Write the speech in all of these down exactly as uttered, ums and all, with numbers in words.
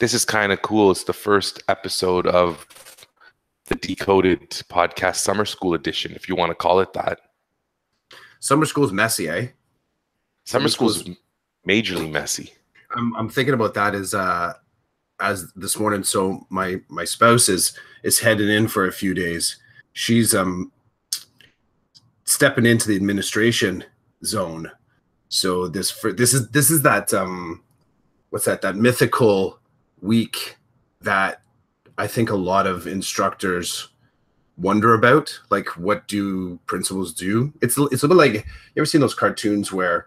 this is kind of cool. It's the first episode of the Decoded Podcast Summer School Edition, if you want to call it that. Summer school's messy, eh? Summer, Summer school's, school's majorly messy. I'm I'm thinking about that as uh as this morning. So my my spouse is is heading in for a few days. She's um stepping into the administration zone. So this for this is this is that um what's that that mythical week that I think a lot of instructors wonder about, like, what do principals do? It's it's a bit like, you ever seen those cartoons where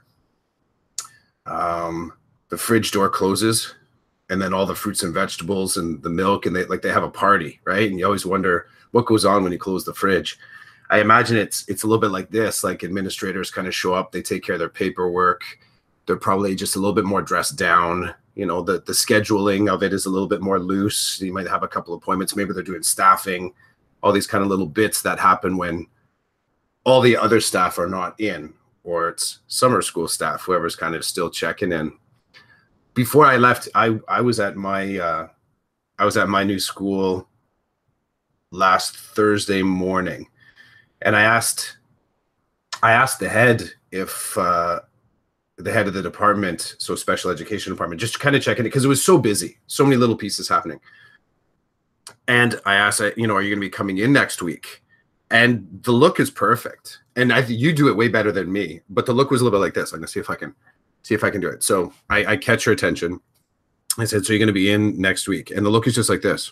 um, the fridge door closes and then all the fruits and vegetables and the milk, and they like they have a party, right? And you always wonder what goes on when you close the fridge. I imagine it's it's a little bit like this. Like, administrators kind of show up, they take care of their paperwork. They're probably just a little bit more dressed down. You know, the, the scheduling of it is a little bit more loose. You might have a couple appointments. Maybe they're doing staffing, all these kind of little bits that happen when all the other staff are not in, or it's summer school staff, whoever's kind of still checking in. Before I left, I, I was at my uh, I was at my new school last Thursday morning, and I asked I asked the head if uh, the head of the department, so special education department, just to kind of check in, because it was so busy, so many little pieces happening. And I asked, you know, are you going to be coming in next week? And the look is perfect. And I you do it way better than me, but the look was a little bit like this. I'm going to see if I can see if I can do it. So I, I catch her attention. I said, so you're going to be in next week? And the look is just like this.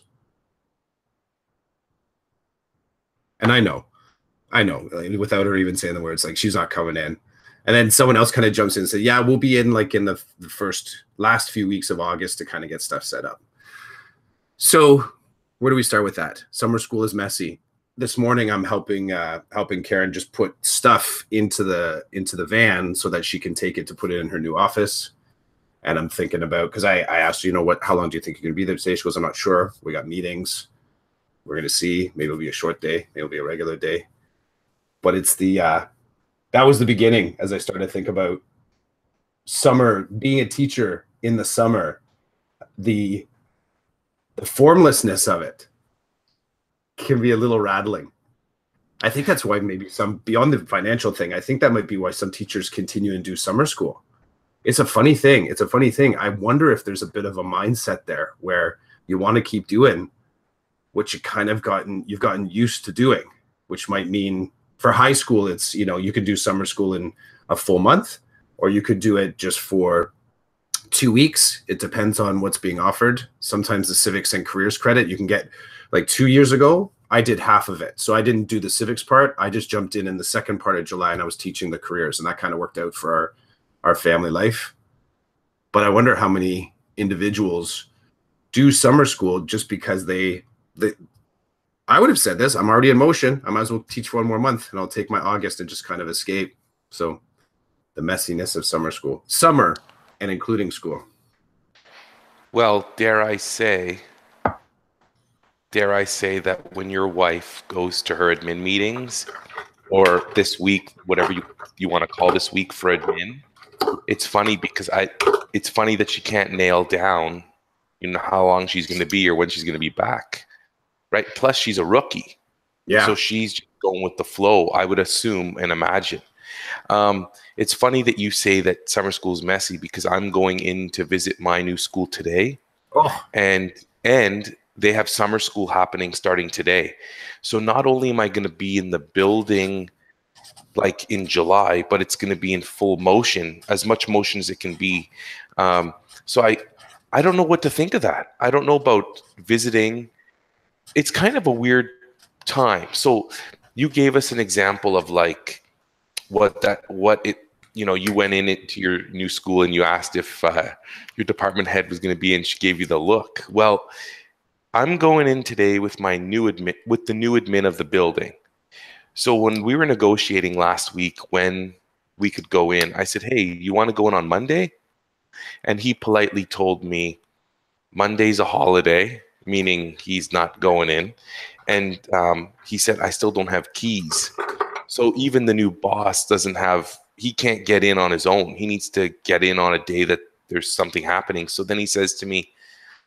And I know, I know, without her even saying the words, like, she's not coming in. And then someone else kind of jumps in and said, yeah, we'll be in like in the, the first last few weeks of August to kind of get stuff set up. So where do we start with that? Summer school is messy. This morning I'm helping uh, helping Karen just put stuff into the into the van so that she can take it to put it in her new office. And I'm thinking about, because I, I asked her, you know, what, how long do you think you're going to be there today? She goes, I'm not sure. We got meetings. We're going to see. Maybe it'll be a short day. Maybe it'll be a regular day. But it's the uh, that was the beginning as I started to think about summer, being a teacher in the summer, the the formlessness of it can be a little rattling. I think that's why maybe some, beyond the financial thing, I think that might be why some teachers continue and do summer school. It's a funny thing. It's a funny thing. I wonder if there's a bit of a mindset there where you want to keep doing what you kind of gotten, you've gotten used to doing, which might mean for high school, it's, you know, you could do summer school in a full month, or you could do it just for two weeks. It depends on what's being offered. Sometimes the civics and careers credit you can get, like two years ago, I did half of it. So I didn't do the civics part. I just jumped in in the second part of July and I was teaching the careers, and that kind of worked out for our, our family life. But I wonder how many individuals do summer school just because they, they, I would have said this, I'm already in motion. I might as well teach for one more month and I'll take my August and just kind of escape. So the messiness of summer school, summer and including school. Well, dare I say, dare I say that when your wife goes to her admin meetings, or this week, whatever you, you want to call this week for admin, it's funny because I, it's funny that she can't nail down, you know, how long she's going to be or when she's going to be back, right? Plus she's a rookie. Yeah. So she's just going with the flow, I would assume and imagine. Um, it's funny that you say that summer school is messy, because I'm going in to visit my new school today. Oh. And, and they have summer school happening starting today. So not only am I going to be in the building like in July, but it's going to be in full motion, as much motion as it can be. Um, so I, I don't know what to think of that. I don't know about visiting. It's kind of a weird time. So you gave us an example of like what that, what it, you know, you went in it to your new school and you asked if uh, your department head was going to be in. She gave you the look. Well, I'm going in today with my new admin, with the new admin of the building. So when we were negotiating last week when we could go in, I said, hey, you want to go in on Monday? And he politely told me Monday's a holiday, meaning he's not going in. And um, he said, I still don't have keys. So even the new boss doesn't have, he can't get in on his own. He needs to get in on a day that there's something happening. So then he says to me,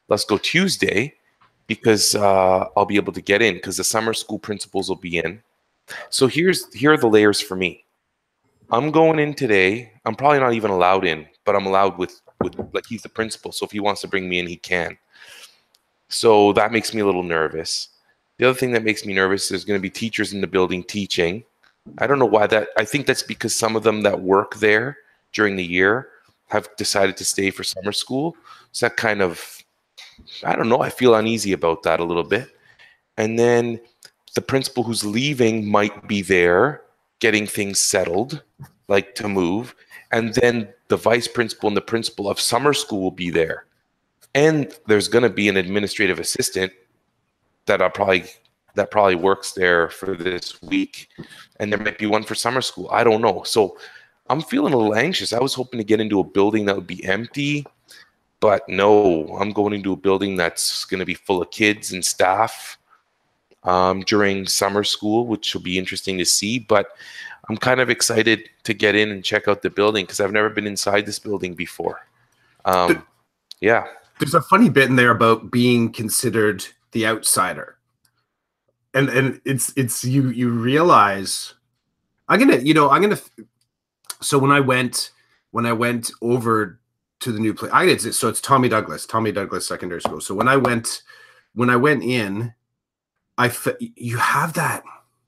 let's go Tuesday because uh, I'll be able to get in because the summer school principals will be in. So here's here are the layers for me. I'm going in today. I'm probably not even allowed in, but I'm allowed with with like he's the principal. So if he wants to bring me in, he can. So that makes me a little nervous. The other thing that makes me nervous is there's going to be teachers in the building teaching. I don't know why that. I think that's because some of them that work there during the year have decided to stay for summer school. So that kind of, I don't know, I feel uneasy about that a little bit. And then the principal who's leaving might be there getting things settled, like to move. And then the vice principal and the principal of summer school will be there. And there's going to be an administrative assistant that I'll probably that probably works there for this week. And there might be one for summer school. I don't know. So I'm feeling a little anxious. I was hoping to get into a building that would be empty, but no, I'm going into a building that's going to be full of kids and staff um, during summer school, which will be interesting to see. But I'm kind of excited to get in and check out the building because I've never been inside this building before. Um, yeah. There's a funny bit in there about being considered the outsider. And and it's it's you you realize I'm gonna you know I'm gonna so when I went when I went over to the new place I did so it's Tommy Douglas Tommy Douglas Secondary School. So when I went when I went in, I you have that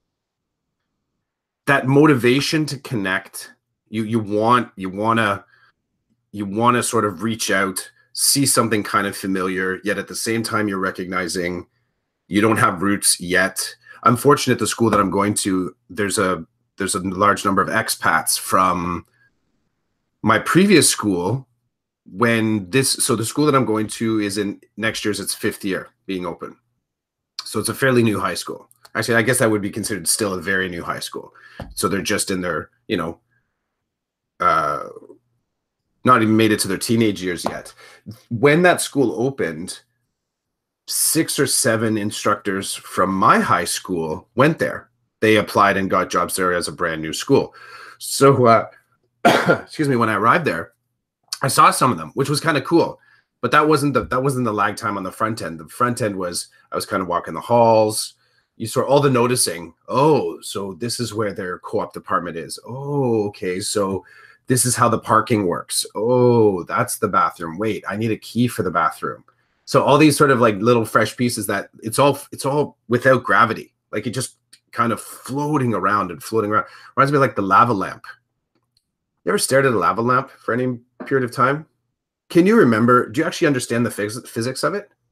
that motivation to connect. You you want you wanna you wanna sort of reach out, see something kind of familiar, yet at the same time you're recognizing you don't have roots yet. I'm fortunate the school that I'm going to, there's a there's a large number of expats from my previous school when this, so the school that I'm going to is in next year's its fifth year being open. So it's a fairly new high school. Actually, I guess that would be considered still a very new high school. So they're just in their, you know, uh, not even made it to their teenage years yet. When that school opened, six or seven instructors from my high school went there. They applied and got jobs there as a brand new school. So, uh, excuse me, when I arrived there, I saw some of them, which was kind of cool. But that wasn't the that wasn't the lag time on the front end. The front end was I was kind of walking the halls. You saw all the noticing. Oh, so this is where their co-op department is. Oh, okay. So this is how the parking works. Oh, that's the bathroom. Wait, I need a key for the bathroom. So all these sort of like little fresh pieces that it's all it's all without gravity. Like it just kind of floating around and floating around. Reminds me of like the lava lamp. You ever stared at a lava lamp for any period of time? Can you remember? Do you actually understand the phys physics of it?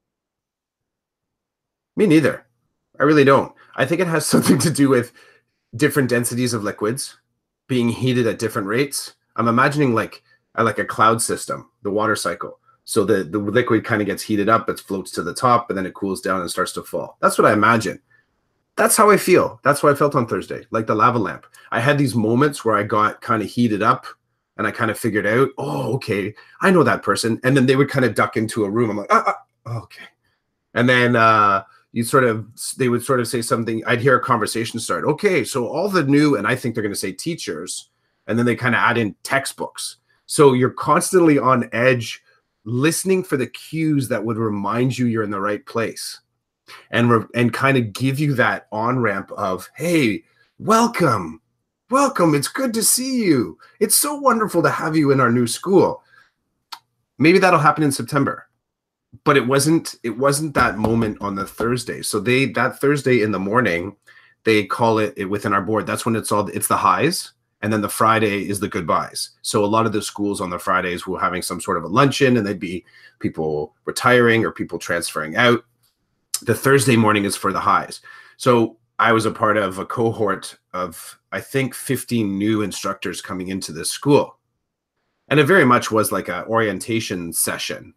Me neither. I really don't. I think it has something to do with different densities of liquids being heated at different rates. I'm imagining like like a cloud system, the water cycle. So the, the liquid kind of gets heated up, it floats to the top, and then it cools down and starts to fall. That's what I imagine. That's how I feel. That's what I felt on Thursday, like the lava lamp. I had these moments where I got kind of heated up and I kind of figured out, oh, okay, I know that person. And then they would kind of duck into a room. I'm like, ah, ah, okay. And then uh, you sort of, they would sort of say something. I'd hear a conversation start. Okay, so all the new, and I think they're going to say teachers, and then they kind of add in textbooks. So you're constantly on edge, listening for the cues that would remind you you're in the right place and and kind of give you that on-ramp of, hey, welcome, welcome. It's good to see you. It's so wonderful to have you in our new school. Maybe that'll happen in September, but it wasn't, it wasn't that moment on the Thursday. So they, that Thursday in the morning, they call it, it within our board. That's when it's all, it's the highs. And then the Friday is the goodbyes. So a lot of the schools on the Fridays were having some sort of a luncheon and they'd be people retiring or people transferring out. The Thursday morning is for the highs. So I was a part of a cohort of, I think, fifteen new instructors coming into this school. And it very much was like an orientation session.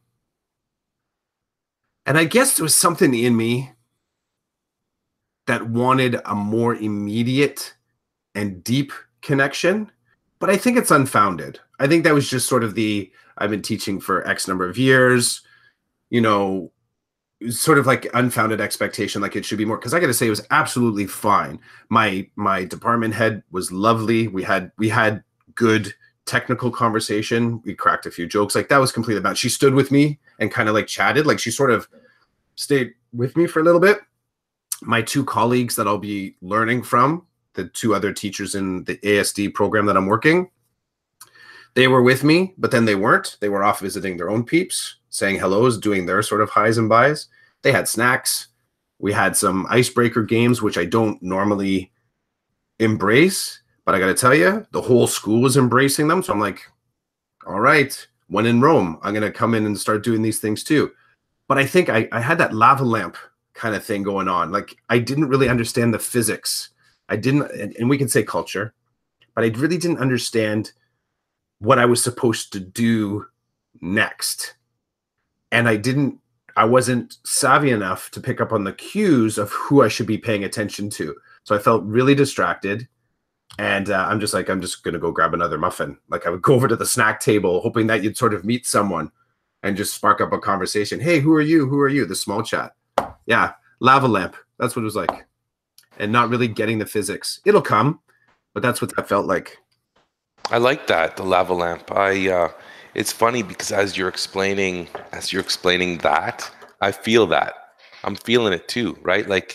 And I guess there was something in me that wanted a more immediate and deep connection, but I think it's unfounded. I think that was just sort of the, I've been teaching for X number of years, you know, sort of like unfounded expectation, like it should be more. Because I got to say, it was absolutely fine. My my department head was lovely. We had we had good technical conversation. We cracked a few jokes. Like that was completely bad. She stood with me and kind of like chatted. Like she sort of stayed with me for a little bit. My two colleagues that I'll be learning from, the two other teachers in the A S D program that I'm working, they were with me, but then they weren't. They were off visiting their own peeps, saying hellos, doing their sort of highs and buys. They had snacks. We had some icebreaker games, which I don't normally embrace, but I got to tell you, the whole school was embracing them. So I'm like, all right, when in Rome, I'm going to come in and start doing these things too. But I think I, I had that lava lamp kind of thing going on. Like I didn't really understand the physics. I didn't, and, and we can say culture, but I really didn't understand what I was supposed to do next. And I didn't, I wasn't savvy enough to pick up on the cues of who I should be paying attention to. So I felt really distracted. And uh, I'm just like, I'm just going to go grab another muffin. Like I would go over to the snack table, hoping that you'd sort of meet someone and just spark up a conversation. Hey, who are you? Who are you? The small chat. Yeah. Lava lamp. That's what it was like. And not really getting the physics. It'll come, but that's what that felt like. I like that, the lava lamp. I uh it's funny because as you're explaining as you're explaining that, I feel that. I'm feeling it too, right? Like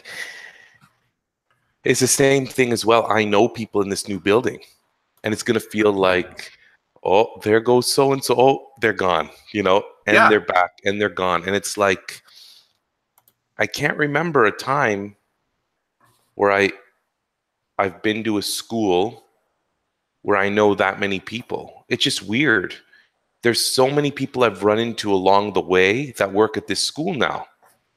it's the same thing as well. I know people in this new building, and it's gonna feel like, oh, there goes so and so. Oh, they're gone, you know, and Yeah. they're back and they're gone. And it's like I can't remember a time where I I've been to a school where I know that many people. It's just weird. There's so many people I've run into along the way that work at this school now.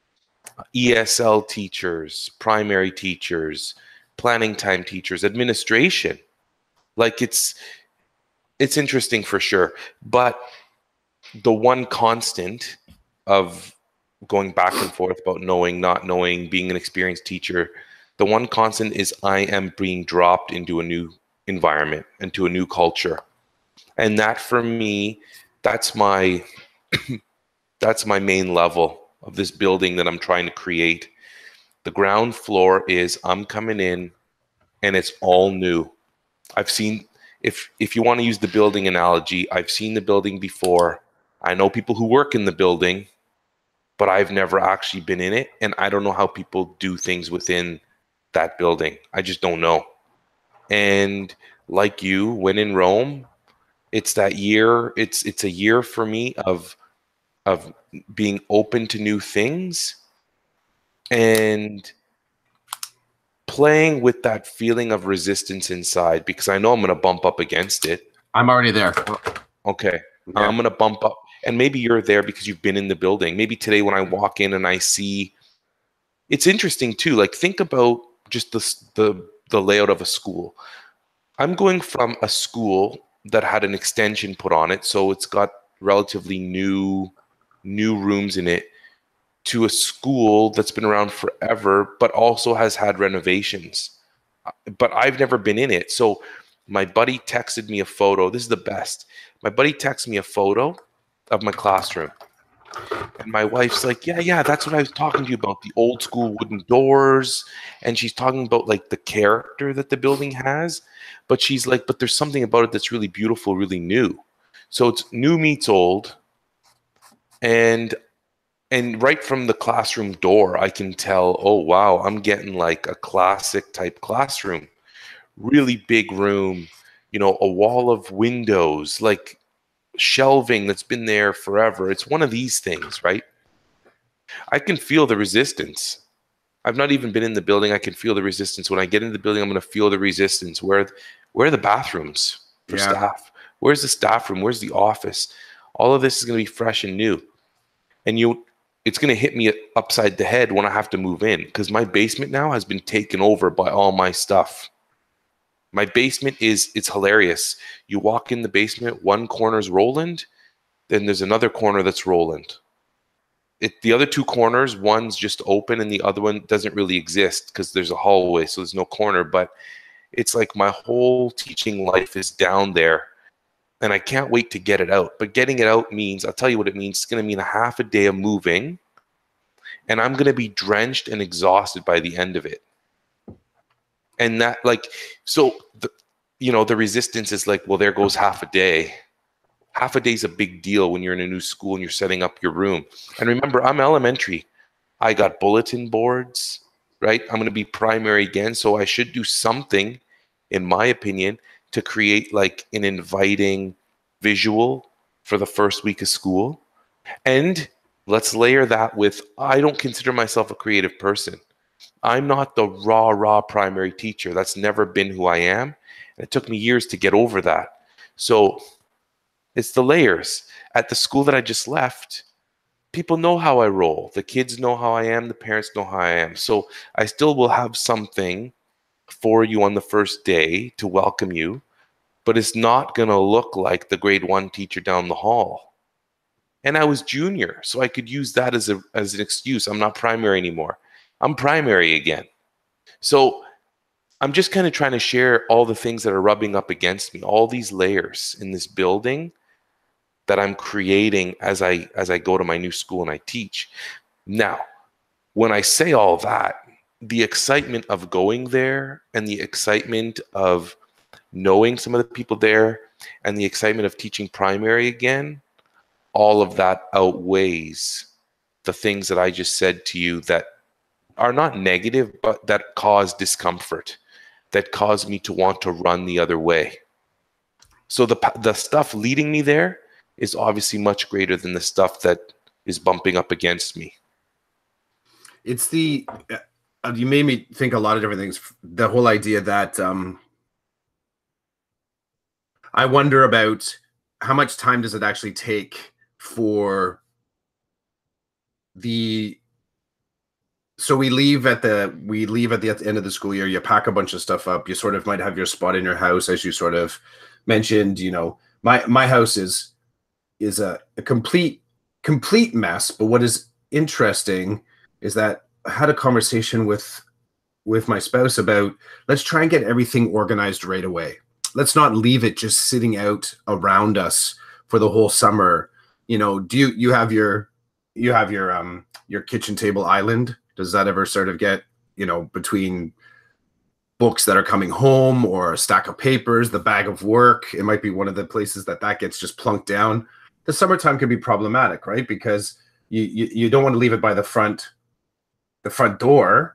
E S L teachers, primary teachers, planning time teachers, administration. Like it's it's interesting for sure. But the one constant of going back and forth about knowing, not knowing, being an experienced teacher, the one constant is I am being dropped into a new environment, into a new culture. And that for me, that's my that's my main level of this building that I'm trying to create. The ground floor is I'm coming in and it's all new. I've seen, if if you want to use the building analogy, I've seen the building before. I know people who work in the building, but I've never actually been in it, and I don't know how people do things within that building. I just don't know. And like you, when in Rome, it's that year, it's it's a year for me of of being open to new things and playing with that feeling of resistance inside, because I know I'm going to bump up against it. I'm already there. Okay. Yeah. I'm going to bump up. And maybe you're there because you've been in the building. Maybe today when I walk in and I see, it's interesting too. Like think about just the, the, the layout of a school. I'm going from a school that had an extension put on it, so it's got relatively new, new rooms in it, to a school that's been around forever, but also has had renovations. But I've never been in it. So my buddy texted me a photo. This is the best. My buddy texted me a photo of my classroom. And my wife's like, yeah, yeah, that's what I was talking to you about, the old school wooden doors. And she's talking about like the character that the building has. But she's like, but there's something about it that's really beautiful, really new. So it's new meets old. And and right from the classroom door, I can tell, oh, wow, I'm getting like a classic type classroom. Really big room, you know, a wall of windows, like shelving that's been there forever. It's one of these things, right? I can feel the resistance. I've not even been in the building. I can feel the resistance. When I get into the building, I'm going to feel the resistance. Where, where are the bathrooms for Yeah. staff? Where's the staff room? Where's the office? All of this is going to be fresh and new. And you, it's going to hit me upside the head when I have to move in, because my basement now has been taken over by all my stuff. My basement is, it's hilarious. You walk in the basement, one corner's Roland, then there's another corner that's Roland. It, the other two corners, one's just open and the other one doesn't really exist because there's a hallway, so there's no corner. But it's like my whole teaching life is down there, and I can't wait to get it out. But getting it out means, I'll tell you what it means. It's going to mean a half a day of moving, and I'm going to be drenched and exhausted by the end of it. And that, like, so the, you know, the resistance is like, well, there goes half a day. Half a day is a big deal when you're in a new school and you're setting up your room. And remember, I'm elementary. I got bulletin boards, right? I'm going to be primary again. So I should do something, in my opinion, to create like an inviting visual for the first week of school. And let's layer that with, I don't consider myself a creative person. I'm not the raw, raw primary teacher. That's never been who I am. And it took me years to get over that. So it's the layers. At the school that I just left, people know how I roll. The kids know how I am. The parents know how I am. So I still will have something for you on the first day to welcome you, but it's not going to look like the grade one teacher down the hall. And I was junior, so I could use that as a as an excuse. I'm not primary anymore. I'm primary again. So I'm just kind of trying to share all the things that are rubbing up against me, all these layers in this building that I'm creating as I as I go to my new school and I teach. Now, when I say all that, the excitement of going there and the excitement of knowing some of the people there and the excitement of teaching primary again, all of that outweighs the things that I just said to you that are not negative, but that cause discomfort, that cause me to want to run the other way. So the the stuff leading me there is obviously much greater than the stuff that is bumping up against me. It's the, uh, you made me think a lot of different things. The whole idea that um, I wonder about how much time does it actually take for the, so we leave at the, we leave at the, at the end of the school year, you pack a bunch of stuff up, you sort of might have your spot in your house, as you sort of mentioned, you know, my, my house is, is a, a complete, complete mess. But what is interesting is that I had a conversation with, with my spouse about, let's try and get everything organized right away. Let's not leave it just sitting out around us for the whole summer. You know, do you, you have your, you have your, um, your kitchen table island? Does that ever sort of get, you know, between books that are coming home or a stack of papers, the bag of work, it might be one of the places that that gets just plunked down. The summertime could be problematic, right? Because you, you, you don't want to leave it by the front, the front door.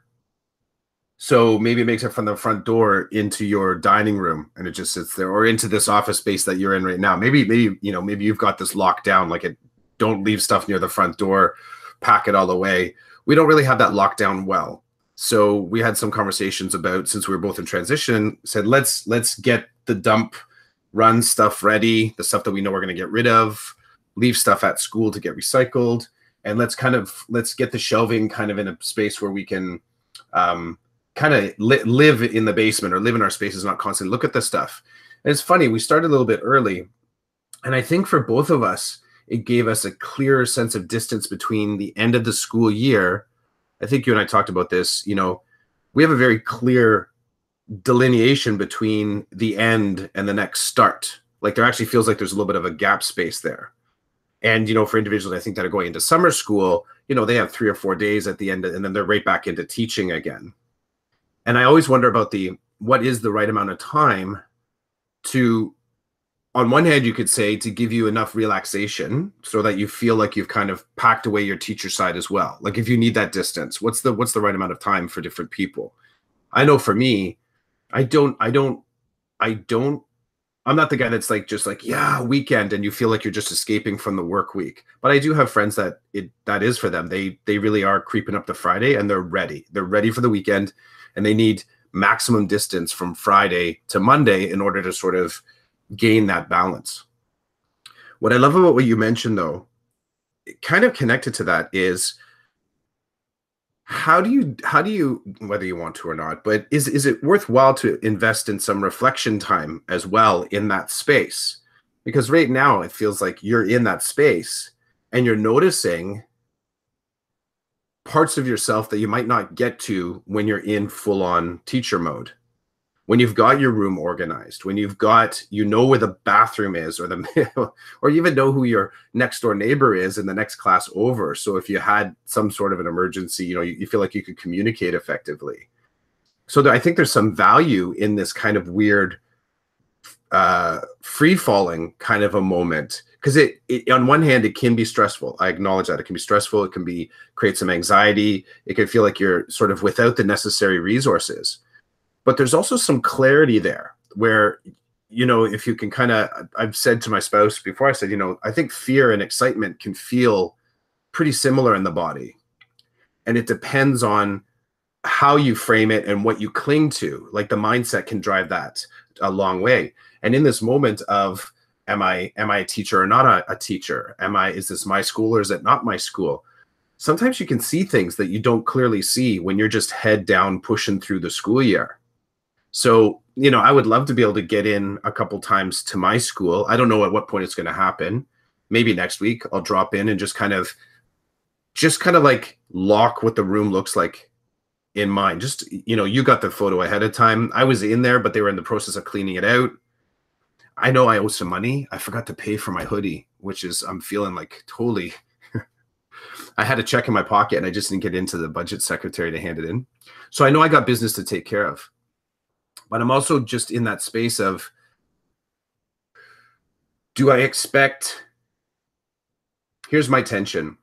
So maybe it makes it from the front door into your dining room and it just sits there, or into this office space that you're in right now. Maybe, maybe, you know, maybe you've got this locked down, like it, don't leave stuff near the front door, pack it all away. We don't really have that locked down well. So we had some conversations about, since we were both in transition, said, let's, let's get the dump run stuff ready, the stuff that we know we're going to get rid of, leave stuff at school to get recycled. And let's kind of, let's get the shelving kind of in a space where we can, um, kind of li live in the basement or live in our spaces, not constantly look at the stuff. And it's funny, we started a little bit early. And I think for both of us, it gave us a clearer sense of distance between the end of the school year. I think you and I talked about this, you know, we have a very clear delineation between the end and the next start. Like there actually feels like there's a little bit of a gap space there. And, you know, for individuals, I think that are going into summer school, you know, they have three or four days at the end and then they're right back into teaching again. And I always wonder about the, what is the right amount of time to, on one hand, you could say to give you enough relaxation so that you feel like you've kind of packed away your teacher side as well. Like if you need that distance, what's the, what's the right amount of time for different people? I know for me, I don't, I don't, I don't, I'm not the guy that's like, just like, yeah, weekend. And you feel like you're just escaping from the work week. But I do have friends that it, that is for them. They, they really are creeping up to Friday and they're ready. They're ready for the weekend. And they need maximum distance from Friday to Monday in order to sort of gain that balance. What I love about what you mentioned, though, kind of connected to that is how do you, how do you, whether you want to or not, but is, is it worthwhile to invest in some reflection time as well in that space? Because right now it feels like you're in that space and you're noticing parts of yourself that you might not get to when you're in full-on teacher mode. When you've got your room organized, when you've got, you know where the bathroom is, or the, or you even know who your next door neighbor is in the next class over. So if you had some sort of an emergency, you know, you, you feel like you could communicate effectively. So there, I think there's some value in this kind of weird uh, free falling kind of a moment, because it, it on one hand it can be stressful. I acknowledge that it can be stressful. It can be create some anxiety. It can feel like you're sort of without the necessary resources. But there's also some clarity there where, you know, if you can kind of, I've said to my spouse before, I said, you know, I think fear and excitement can feel pretty similar in the body. And it depends on how you frame it and what you cling to. Like the mindset can drive that a long way. And in this moment of, am I, am I a teacher or not a, a teacher? Am I, is this my school or is it not my school? Sometimes you can see things that you don't clearly see when you're just head down pushing through the school year. So, you know, I would love to be able to get in a couple times to my school. I don't know at what point it's going to happen. Maybe next week I'll drop in and just kind of, just kind of like lock what the room looks like in mind. Just, you know, you got the photo ahead of time. I was in there, but they were in the process of cleaning it out. I know I owe some money. I forgot to pay for my hoodie, which is, I'm feeling like totally, I had a check in my pocket and I just didn't get into the budget secretary to hand it in. So I know I got business to take care of. But I'm also just in that space of, do I expect, here's my tension.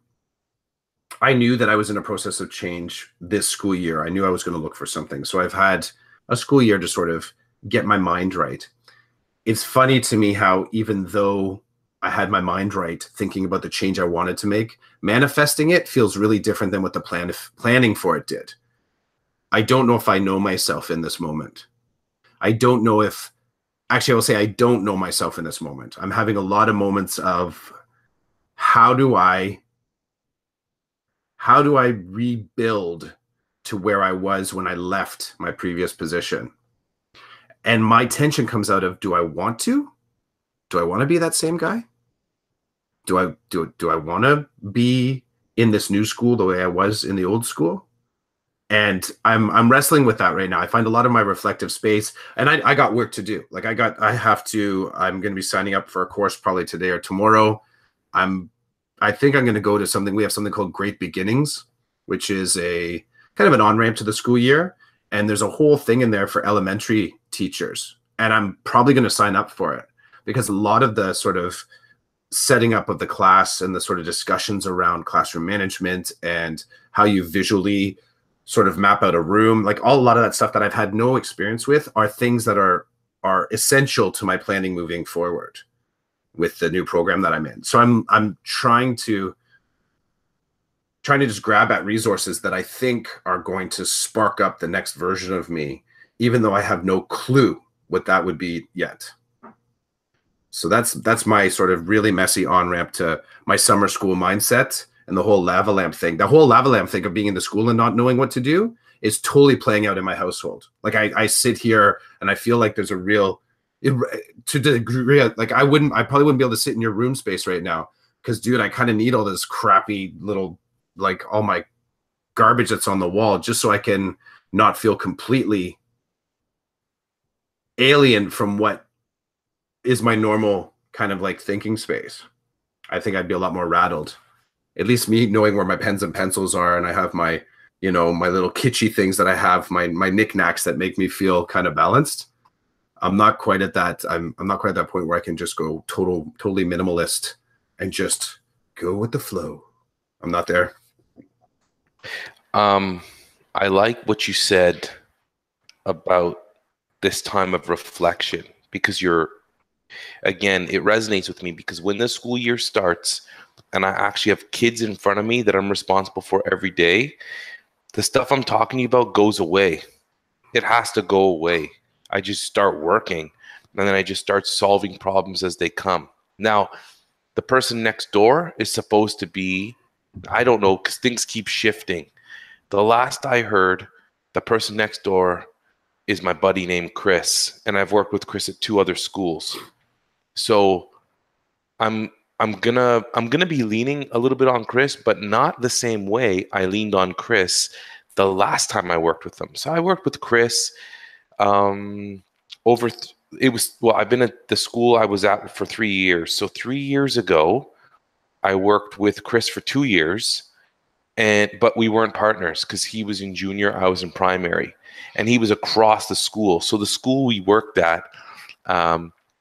I knew that I was in a process of change this school year. I knew I was going to look for something. So I've had a school year to sort of get my mind right. It's funny to me how even though I had my mind right, thinking about the change I wanted to make, manifesting it feels really different than what the plan planning for it did. I don't know if I know myself in this moment. I don't know if, actually I will say I don't know myself in this moment. I'm having a lot of moments of how do I, how do I rebuild to where I was when I left my previous position? And my tension comes out of, do I want to? Do I want to be that same guy? Do I, do, do I want to be in this new school the way I was in the old school? And I'm I'm wrestling with that right now. I find a lot of my reflective space, and I, I got work to do. Like I got, I have to, I'm going to be signing up for a course probably today or tomorrow. I'm, I think I'm going to go to something. We have something called Great Beginnings, which is a kind of an on-ramp to the school year. And there's a whole thing in there for elementary teachers. And I'm probably going to sign up for it because a lot of the sort of setting up of the class and the sort of discussions around classroom management and how you visually sort of map out a room, like all a lot of that stuff that I've had no experience with are things that are are essential to my planning moving forward with the new program that I'm in. So I'm I'm trying to trying to just grab at resources that I think are going to spark up the next version of me, even though I have no clue what that would be yet. So that's that's my sort of really messy on-ramp to my summer school mindset. And the whole lava lamp thing, the whole lava lamp thing of being in the school and not knowing what to do is totally playing out in my household. Like I, I sit here and I feel like there's a real, it, to the degree, like I wouldn't, I probably wouldn't be able to sit in your room space right now. Cause dude, I kind of need all this crappy little, like all my garbage that's on the wall just so I can not feel completely alien from what is my normal kind of like thinking space. I think I'd be a lot more rattled. At least me knowing where my pens and pencils are, and I have my, you know, my little kitschy things that I have, my my knickknacks that make me feel kind of balanced. I'm not quite at that. I'm I'm not quite at that point where I can just go total totally minimalist and just go with the flow. I'm not there. Um, I like what you said about this time of reflection because you're, again, it resonates with me because when the school year starts, and I actually have kids in front of me that I'm responsible for every day, the stuff I'm talking about goes away. It has to go away. I just start working, and then I just start solving problems as they come. Now, the person next door is supposed to be, I don't know, because things keep shifting. The last I heard, the person next door is my buddy named Chris, and I've worked with Chris at two other schools. So I'm I'm gonna I'm gonna be leaning a little bit on Chris, but not the same way I leaned on Chris the last time I worked with him. So I worked with Chris um, over. Th- it was well. I've been at the school I was at for three years. So three years ago, I worked with Chris for two years, and but we weren't partners because he was in junior, I was in primary, and he was across the school. So the school we worked at. Um,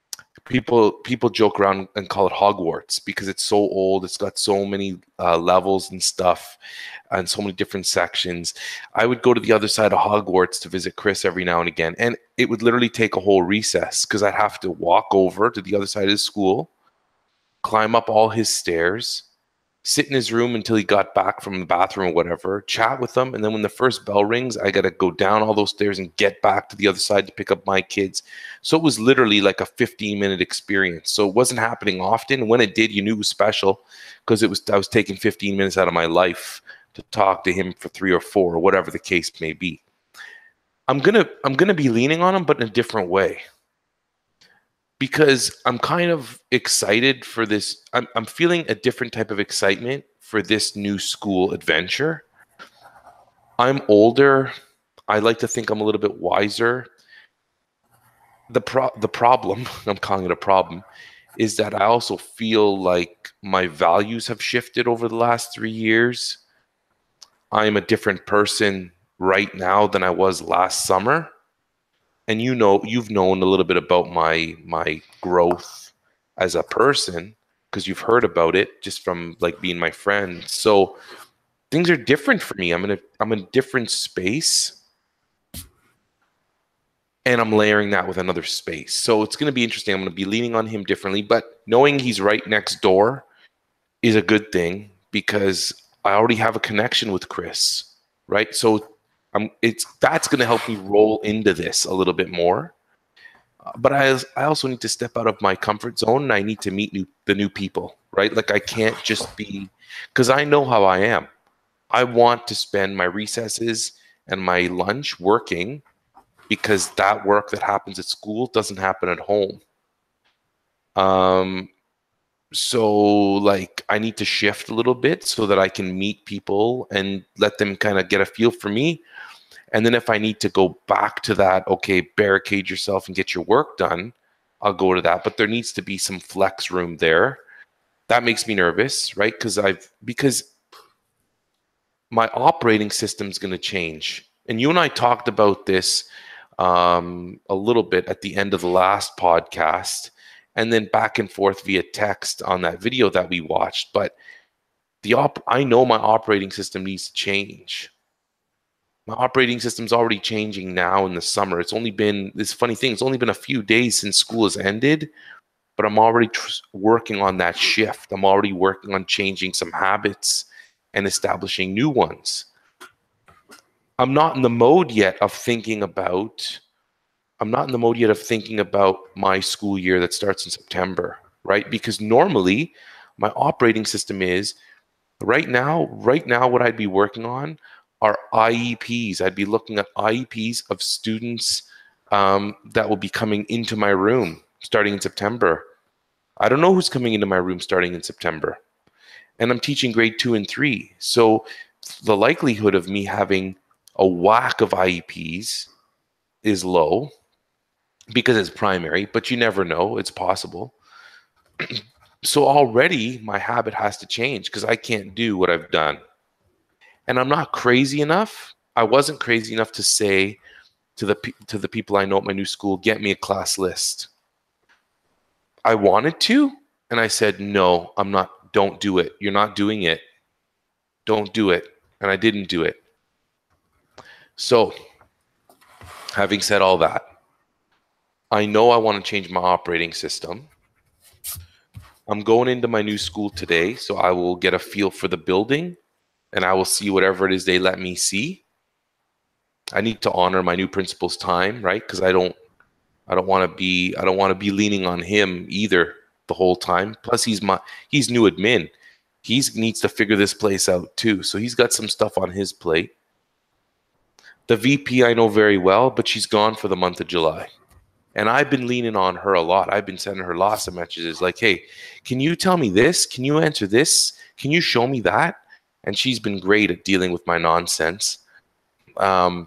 people people joke around and call it Hogwarts because it's so old. It's got so many uh, levels and stuff, and so many different sections. I would go to the other side of Hogwarts to visit Chris every now and again, and it would literally take a whole recess because I'd have to walk over to the other side of his school, climb up all his stairs, sit in his room until he got back from the bathroom or whatever, chat with him, and then when the first bell rings, I got to go down all those stairs and get back to the other side to pick up my kids. So it was literally like a fifteen minute experience. So it wasn't happening often. When it did, you knew it was special because it was I was taking fifteen minutes out of my life to talk to him for three or four or whatever the case may be. I'm gonna I'm gonna be leaning on him, but in a different way. Because I'm kind of excited for this. I'm, I'm feeling a different type of excitement for this new school adventure. I'm older. I like to think I'm a little bit wiser. The pro- the problem, I'm calling it a problem, is that I also feel like my values have shifted over the last three years. I'm a different person right now than I was last summer. And you know, you've known a little bit about my my growth as a person because you've heard about it just from like being my friend. So things are different for me. I'm in a I'm in a different space, and I'm layering that with another space. So it's going to be interesting. I'm going to be leaning on him differently, but knowing he's right next door is a good thing because I already have a connection with Chris, right? So I'm, it's that's going to help me roll into this a little bit more. Uh, but I, I also need to step out of my comfort zone, and I need to meet new, the new people, right? Like I can't just be, because I know how I am. I want to spend my recesses and my lunch working because that work that happens at school doesn't happen at home. Um, so like I need to shift a little bit so that I can meet people and let them kind of get a feel for me. And then if I need to go back to that, okay, barricade yourself and get your work done, I'll go to that. But there needs to be some flex room there. That makes me nervous, right? Because I've because my operating system is going to change. And you and I talked about this um, a little bit at the end of the last podcast, and then back and forth via text on that video that we watched. But the op- I know my operating system needs to change. My operating system's already changing now in the summer. It's only been, this funny thing, it's only been a few days since school has ended, but I'm already tr- working on that shift. I'm already working on changing some habits and establishing new ones. I'm not in the mode yet of thinking about, I'm not in the mode yet of thinking about my school year that starts in September, right? Because normally my operating system is, right now, right now what I'd be working on are I E Ps. I'd be looking at I E Ps of students um, that will be coming into my room starting in September. I don't know who's coming into my room starting in September. And I'm teaching grade two and three. So the likelihood of me having a whack of I E Ps is low because it's primary, but you never know. It's possible. So already my habit has to change because I can't do what I've done. And I'm not crazy enough. I wasn't crazy enough to say to the to the people I know at my new school, get me a class list. I wanted to, and I said, no, I'm not. Don't do it. You're not doing it. Don't do it. And I didn't do it. So, having said all that, I know I want to change my operating system. I'm going into my new school today, so I will get a feel for the building. And I will see whatever it is they let me see. I need to honor my new principal's time, right? Because I don't, I don't want to be, I don't want to be leaning on him either the whole time. Plus, he's my, he's new admin. He needs to figure this place out too. So he's got some stuff on his plate. The V P I know very well, but she's gone for the month of July, and I've been leaning on her a lot. I've been sending her lots of messages like, "Hey, can you tell me this? Can you answer this? Can you show me that?" And she's been great at dealing with my nonsense. Um,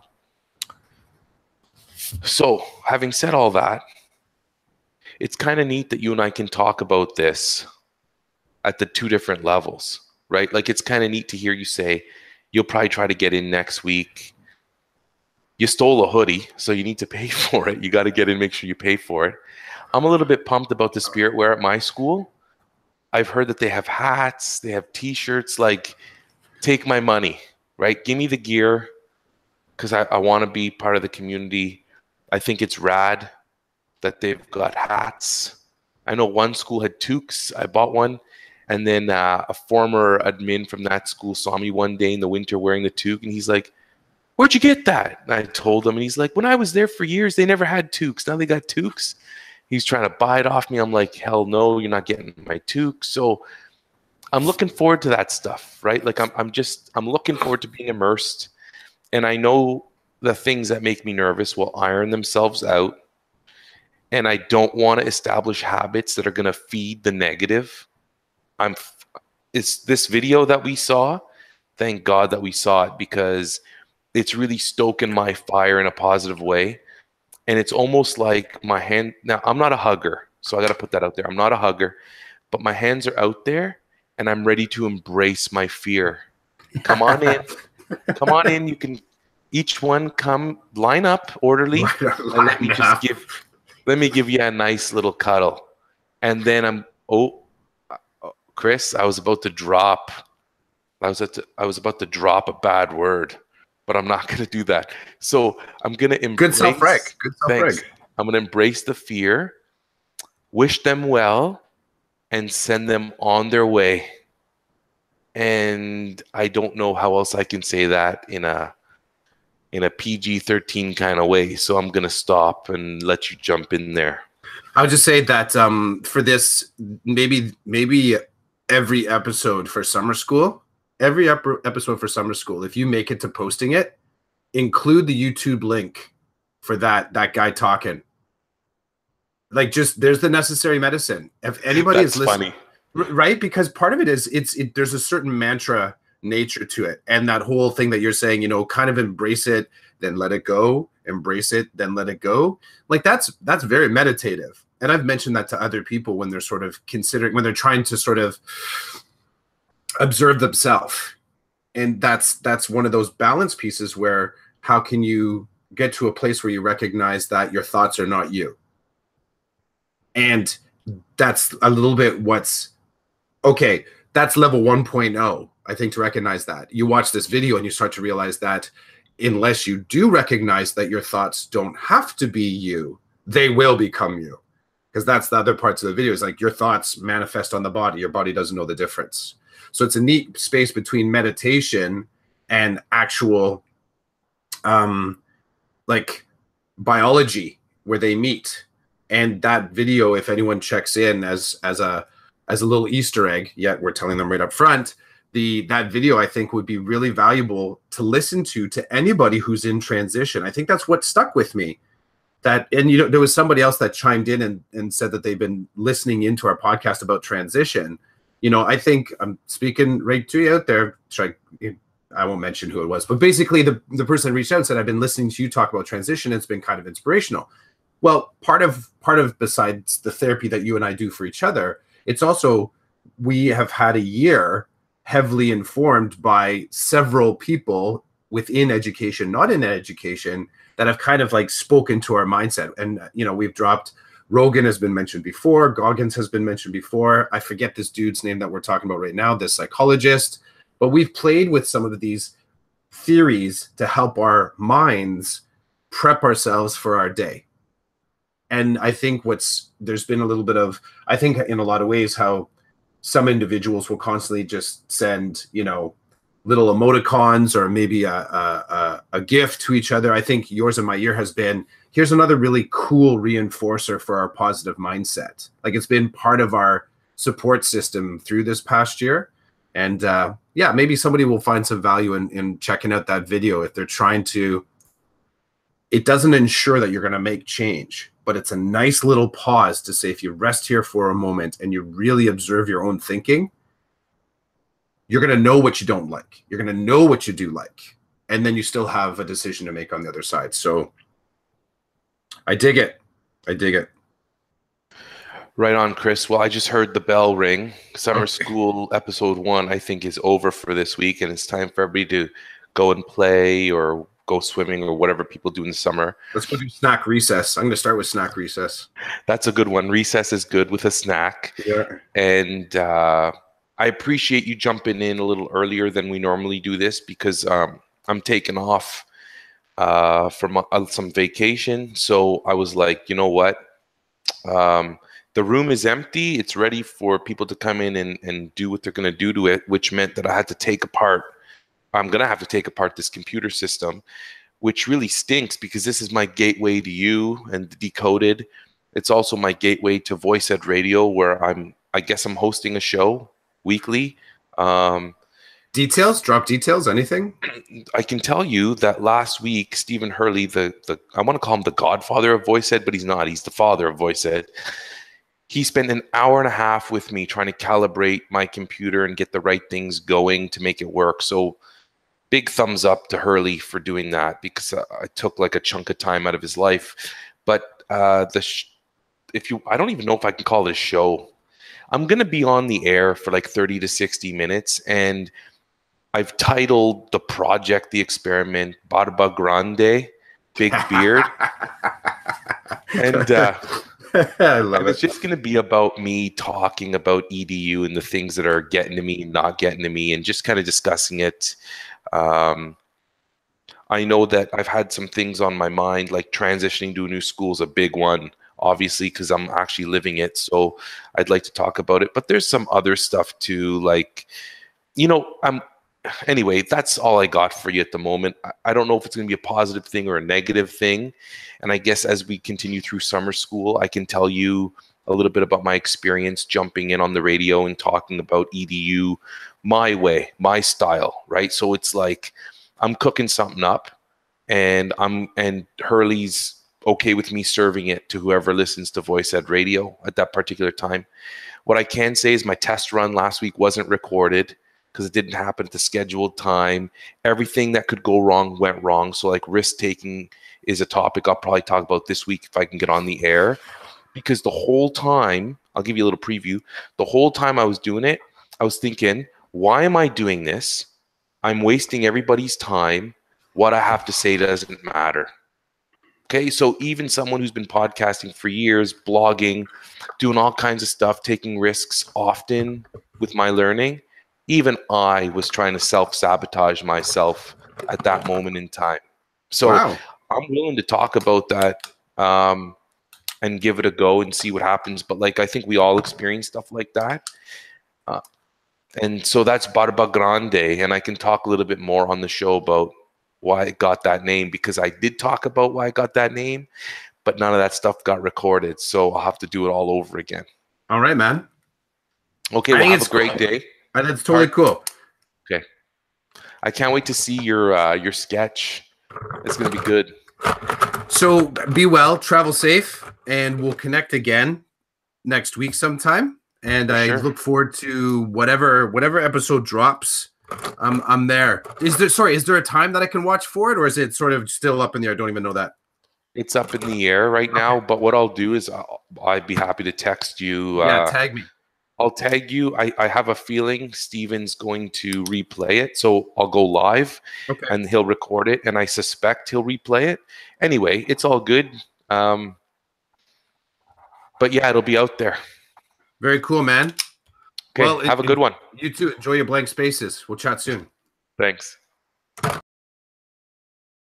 so having said all that, it's kind of neat that you and I can talk about this at the two different levels, right? Like it's kind of neat to hear you say, you'll probably try to get in next week. You stole a hoodie, so you need to pay for it. You got to get in, make sure you pay for it. I'm a little bit pumped about the spirit wear at my school. I've heard that they have hats, they have T-shirts. Like, take my money, right? Give me the gear, because I, I want to be part of the community. I think it's rad that they've got hats. I know one school had toques. I bought one. And then uh, a former admin from that school saw me one day in the winter wearing the toque, and he's like, "Where'd you get that?" And I told him, and he's like, "When I was there for years, they never had toques. Now they got toques." He's trying to buy it off me. I'm like, hell no, you're not getting my toque. So I'm looking forward to that stuff, right? Like I'm, I'm just, I'm looking forward to being immersed. And I know the things that make me nervous will iron themselves out. And I don't want to establish habits that are going to feed the negative. I'm, it's this video that we saw. Thank God that we saw it, because it's really stoking my fire in a positive way. And it's almost like my hand, now I'm not a hugger, so I got to put that out there. I'm not a hugger, but my hands are out there and I'm ready to embrace my fear. Come on in. Come on in. You can, each one come, line up orderly. Line up, and let me line just up. give, let me give you a nice little cuddle. And then I'm, oh, Chris, I was about to drop, I was, at to, I was about to drop a bad word. But I'm not going to do that. So I'm going to embrace. Good self-reg. Good self-reg. I'm going to embrace the fear, wish them well, and send them on their way. And I don't know how else I can say that in a in a P G thirteen kind of way. So I'm going to stop and let you jump in there. I would just say that um, for this, maybe maybe every episode for summer school. Every ep- episode for summer school, if you make it to posting it, include the YouTube link for that that guy talking. Like, just there's the necessary medicine. If anybody That's is listening, funny. right? Because part of it is it's it, there's a certain mantra nature to it, and that whole thing that you're saying, you know, kind of embrace it, then let it go, embrace it, then let it go. Like that's that's very meditative. And I've mentioned that to other people when they're sort of considering, when they're trying to sort of observe themselves. And that's that's one of those balance pieces where how can you get to a place where you recognize that your thoughts are not you? And that's a little bit what's okay, that's level one point oh, I think, to recognize that. You watch this video and you start to realize that unless you do recognize that your thoughts don't have to be you, they will become you. Because that's the other parts of the video, is like your thoughts manifest on the body. Your body doesn't know the difference. So it's a neat space between meditation and actual um, like biology where they meet. And that video, if anyone checks in as as a as a little Easter egg, yet we're telling them right up front, the that video I think would be really valuable to listen to to anybody who's in transition. I think that's what stuck with me. That, and you know, there was somebody else that chimed in and, and said that they've been listening into our podcast about transition. You know, I think I'm speaking right to you out there. Should I, I won't mention who it was, but basically the, the person reached out and said, I've been listening to you talk about transition. It's been kind of inspirational. Well, part of part of besides the therapy that you and I do for each other, it's also, we have had a year heavily informed by several people within education, not in education, that have kind of like spoken to our mindset. And, you know, we've dropped, Rogan has been mentioned before, Goggins has been mentioned before. I forget this dude's name that we're talking about right now, this psychologist. But we've played with some of these theories to help our minds prep ourselves for our day. And I think what's, there's been a little bit of, I think in a lot of ways, how some individuals will constantly just send, you know, little emoticons or maybe a, a, a, a gift to each other. I think yours and my year has been, here's another really cool reinforcer for our positive mindset. Like, it's been part of our support system through this past year. And uh, yeah, maybe somebody will find some value in, in checking out that video if they're trying to, it doesn't ensure that you're going to make change, but it's a nice little pause to say, if you rest here for a moment and you really observe your own thinking, you're going to know what you don't like. You're going to know what you do like. And then you still have a decision to make on the other side. So I dig it. I dig it. Right on, Chris. Well, I just heard the bell ring. Summer School episode one, I think, is over for this week. And it's time for everybody to go and play or go swimming or whatever people do in the summer. Let's go do snack recess. I'm going to start with snack recess. That's a good one. Recess is good with a snack. Yeah. And uh, I appreciate you jumping in a little earlier than we normally do this because um, I'm taking off uh, from uh, some vacation. So I was like, you know what? Um, the room is empty. It's ready for people to come in and, and do what they're going to do to it, which meant that I had to take apart. I'm going to have to take apart this computer system, which really stinks because this is my gateway to you and Decoded. It's also my gateway to Voice Ed Radio, where I'm, I guess I'm hosting a show weekly. Um, details, drop details, anything? I can tell you that last week, Stephen Hurley, the, the I want to call him the godfather of Voice Ed, but he's not. He's the father of Voice Ed. He spent an hour and a half with me trying to calibrate my computer and get the right things going to make it work. So big thumbs up to Hurley for doing that because uh, I took like a chunk of time out of his life. But uh, the sh- if you, I don't even know if I can call it a show. I'm going to be on the air for like thirty to sixty minutes. And I've titled the project, the experiment, Barba Grande, Big Beard. and uh, I love and it. It's just going to be about me talking about E D U and the things that are getting to me, not getting to me, and just kind of discussing it. Um, I know that I've had some things on my mind, like transitioning to a new school is a big one, obviously, because I'm actually living it. So I'd like to talk about it. But there's some other stuff too, like, you know, I'm. Anyway, that's all I got for you at the moment. I don't know if it's going to be a positive thing or a negative thing. And I guess as we continue through summer school, I can tell you a little bit about my experience jumping in on the radio and talking about E D U my way, my style, right? So it's like I'm cooking something up and I'm and Hurley's okay with me serving it to whoever listens to Voice Ed Radio at that particular time. What I can say is my test run last week wasn't recorded, because it didn't happen at the scheduled time. Everything that could go wrong went wrong. So like risk taking is a topic I'll probably talk about this week if I can get on the air. Because the whole time, I'll give you a little preview. The whole time I was doing it, I was thinking, why am I doing this? I'm wasting everybody's time. What I have to say doesn't matter. Okay, so even someone who's been podcasting for years, blogging, doing all kinds of stuff, taking risks often with my learning, even I was trying to self-sabotage myself at that moment in time. So Wow. I'm willing to talk about that um, and give it a go and see what happens. But like, I think we all experience stuff like that. Uh, and so that's Barba Grande. And I can talk a little bit more on the show about why I got that name, because I did talk about why I got that name, but none of that stuff got recorded. So I'll have to do it all over again. All right, man. Okay, well, have a great day. That's totally cool. Okay. I can't wait to see your uh, your sketch. It's going to be good. So be well, travel safe, and we'll connect again next week sometime. And I Sure. look forward to whatever whatever episode drops. I'm I'm there. Is there sorry? Is there a time that I can watch for it, or is it sort of still up in the air? I don't even know that. It's up in the air right now. But what I'll do is I'll, I'd be happy to text you. Uh, Yeah, tag me. I'll tag you. I, I have a feeling Steven's going to replay it. So I'll go live Okay. and he'll record it. And I suspect he'll replay it. Anyway, it's all good. Um, but yeah, it'll be out there. Very cool, man. Okay, Well, have it, a good one. You too. Enjoy your blank spaces. We'll chat soon. Thanks.